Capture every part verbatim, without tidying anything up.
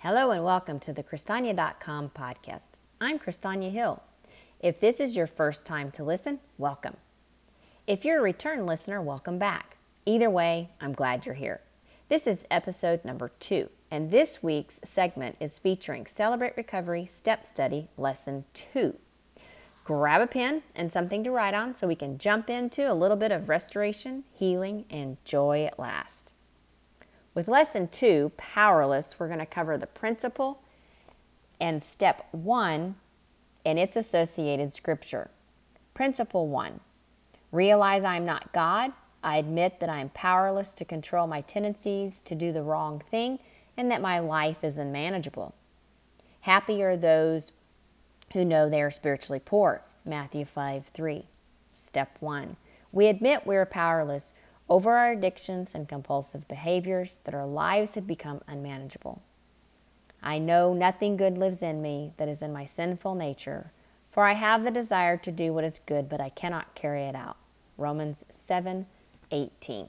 Hello and welcome to the Christania dot com podcast. I'm Christania Hill. If this is your first time to listen, welcome. If you're a return listener, welcome back. Either way, I'm glad you're here. This is episode number two, and this week's segment is featuring Celebrate Recovery Step Study Lesson two. Grab a pen and something to write on so we can jump into a little bit of restoration, healing, and joy at last. With Lesson two, Powerless, we're going to cover the principle and Step one and its associated scripture. Principle one, realize I am not God. I admit that I am powerless to control my tendencies to do the wrong thing and that my life is unmanageable. Happy are those who know they are spiritually poor. Matthew five three. Step one, we admit we are powerless over our addictions and compulsive behaviors, that our lives have become unmanageable. I know nothing good lives in me that is in my sinful nature, for I have the desire to do what is good, but I cannot carry it out. Romans seven eighteen.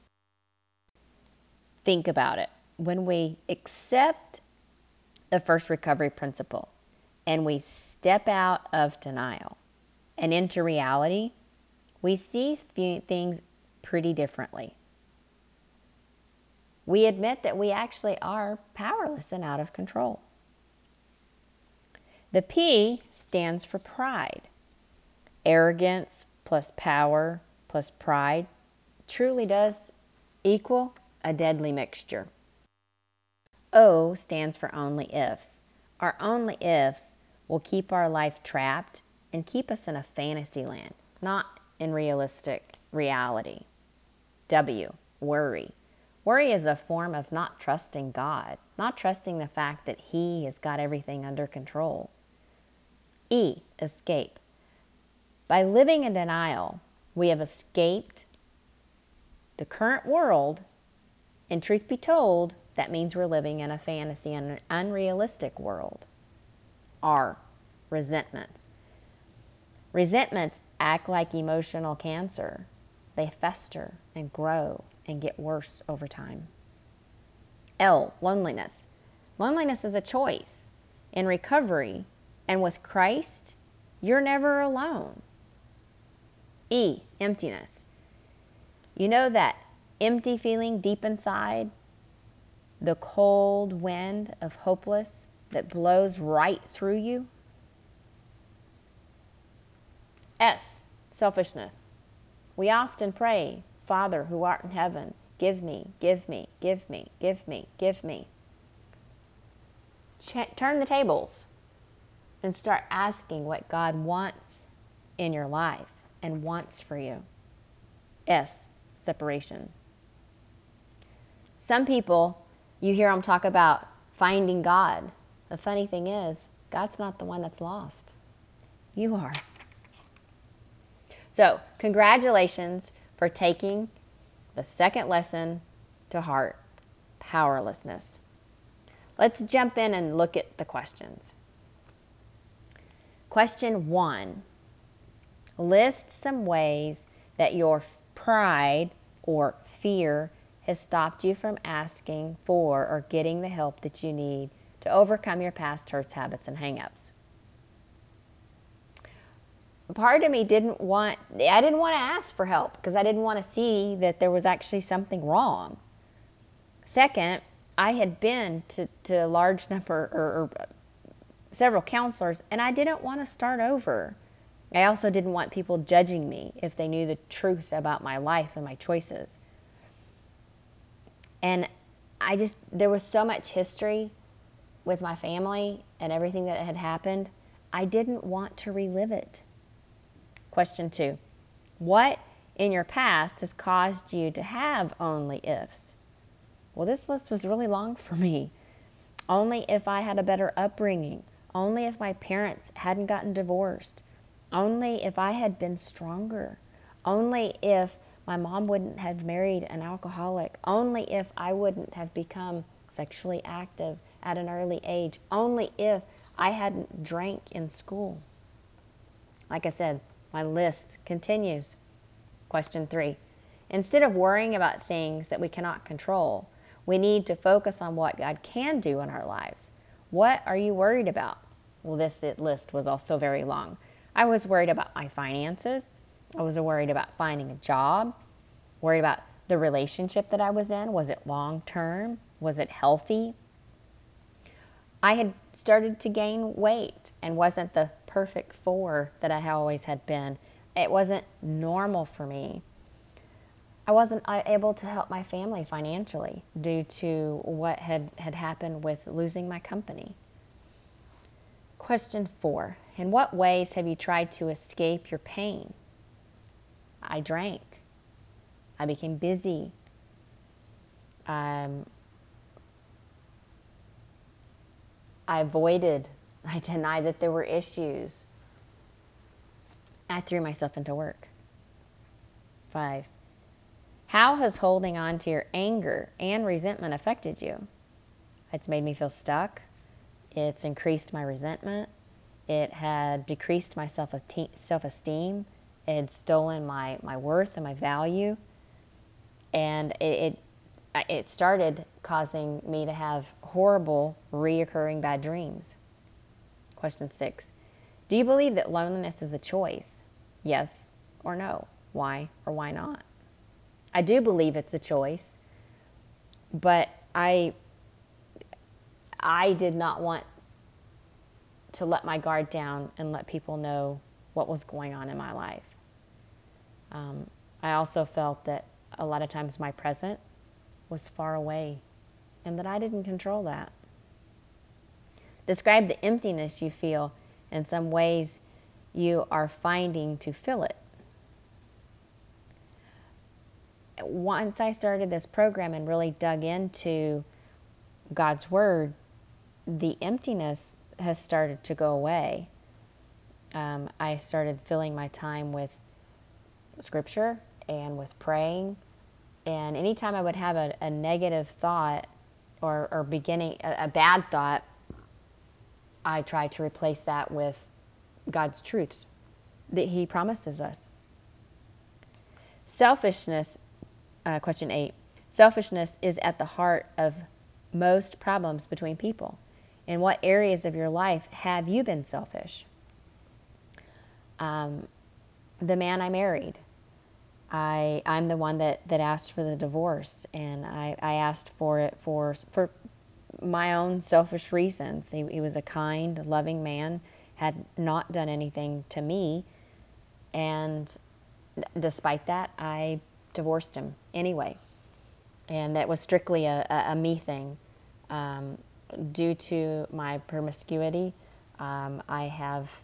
Think about it. When we accept the first recovery principle and we step out of denial and into reality, we see things pretty differently. We admit that we actually are powerless and out of control. The P stands for pride. Arrogance plus power plus pride truly does equal a deadly mixture. O stands for only ifs. Our only ifs will keep our life trapped and keep us in a fantasy land, not in realistic reality. W, worry. Worry is a form of not trusting God, not trusting the fact that He has got everything under control. E, escape. By living in denial, we have escaped the current world, and truth be told, that means we're living in a fantasy and an unrealistic world. R, resentments. Resentments act like emotional cancer. They fester and grow and get worse over time. L, loneliness. Loneliness is a choice. In recovery and with Christ, you're never alone. E, emptiness. You know that empty feeling deep inside? The cold wind of hopeless that blows right through you? S, selfishness. We often pray, Father who art in heaven, give me, give me, give me, give me, give me. Ch- turn the tables and start asking what God wants in your life and wants for you. S, separation. Some people, you hear them talk about finding God. The funny thing is, God's not the one that's lost. You are. So, congratulations for taking the second lesson to heart, powerlessness. Let's jump in and look at the questions. Question one, list some ways that your pride or fear has stopped you from asking for or getting the help that you need to overcome your past hurts, habits, and hang-ups. Part of me didn't want, I didn't want to ask for help because I didn't want to see that there was actually something wrong. Second, I had been to, to a large number or, or several counselors, and I didn't want to start over. I also didn't want people judging me if they knew the truth about my life and my choices. And I just, there was so much history with my family and everything that had happened, I didn't want to relive it. Question two, what in your past has caused you to have only ifs? Well, this list was really long for me. Only if I had a better upbringing. Only if my parents hadn't gotten divorced. Only if I had been stronger. Only if my mom wouldn't have married an alcoholic. Only if I wouldn't have become sexually active at an early age. Only if I hadn't drank in school. Like I said, my list continues. Question three. Instead of worrying about things that we cannot control, We need to focus on what God can do in our lives. What are you worried about? Well, this list was also very long. I was worried about my finances. I was worried about finding a job, worried about the relationship that I was in. Was it long term? Was it healthy? I had started to gain weight and wasn't the perfect four that I always had been. It wasn't normal for me. I wasn't able to help my family financially due to what had, had happened with losing my company. Question four, in what ways have you tried to escape your pain? I drank. I became busy. Um, I avoided. I denied that there were issues. I threw myself into work. Five, how has holding on to your anger and resentment affected you? It's made me feel stuck. It's increased my resentment. It had decreased my self-esteem. It had stolen my, my worth and my value. And it, it, it started causing me to have horrible, reoccurring bad dreams. Question six, do you believe that loneliness is a choice? Yes or no? Why or why not? I do believe it's a choice, but I I did not want to let my guard down and let people know what was going on in my life. Um, I also felt that a lot of times my present was far away and that I didn't control that. Describe the emptiness you feel and some ways you are finding to fill it. Once I started this program and really dug into God's Word, the emptiness has started to go away. Um, I started filling my time with Scripture and with praying. And anytime I would have a, a negative thought or, or beginning a, a bad thought, I tried to replace that with God's truths that He promises us. Selfishness, uh, question eight. Selfishness is at the heart of most problems between people. In what areas of your life have you been selfish? Um, the man I married, I, I'm the one that, that asked for the divorce, and I, I asked for it for, for my own selfish reasons. He, he was a kind, loving man, had not done anything to me, and despite that, I divorced him anyway. And that was strictly a, a, a me thing. Um, due to my promiscuity, um, I have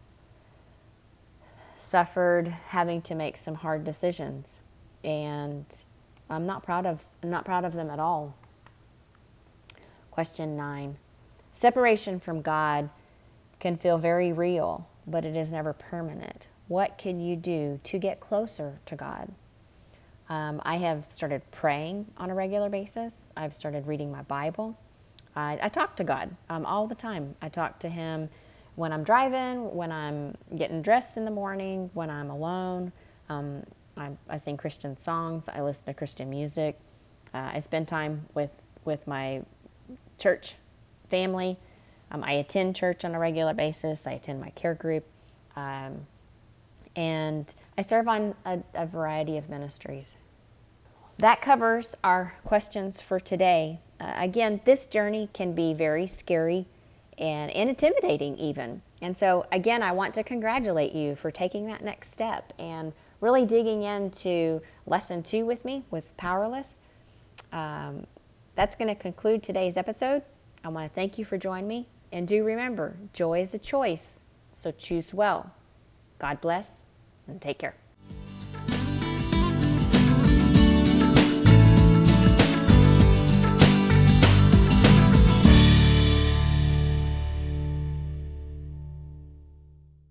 suffered having to make some hard decisions, and I'm not proud of I'm not proud of them at all. Question nine. Separation from God can feel very real, but it is never permanent. What can you do to get closer to God? Um, I have started praying on a regular basis. I've started reading my Bible. I, I talk to God um, all the time. I talk to Him when I'm driving, when I'm getting dressed in the morning, when I'm alone. Um, I, I sing Christian songs. I listen to Christian music. Uh, I spend time with, with my church family. Um, I attend church on a regular basis. I attend my care group. Um, and I serve on a, a variety of ministries. That covers our questions for today. Uh, again, this journey can be very scary and, and intimidating even. And so, again, I want to congratulate you for taking that next step and really digging into lesson two with me with Powerless. Um, that's going to conclude today's episode. I want to thank you for joining me. And do remember, joy is a choice, so choose well. God bless and take care.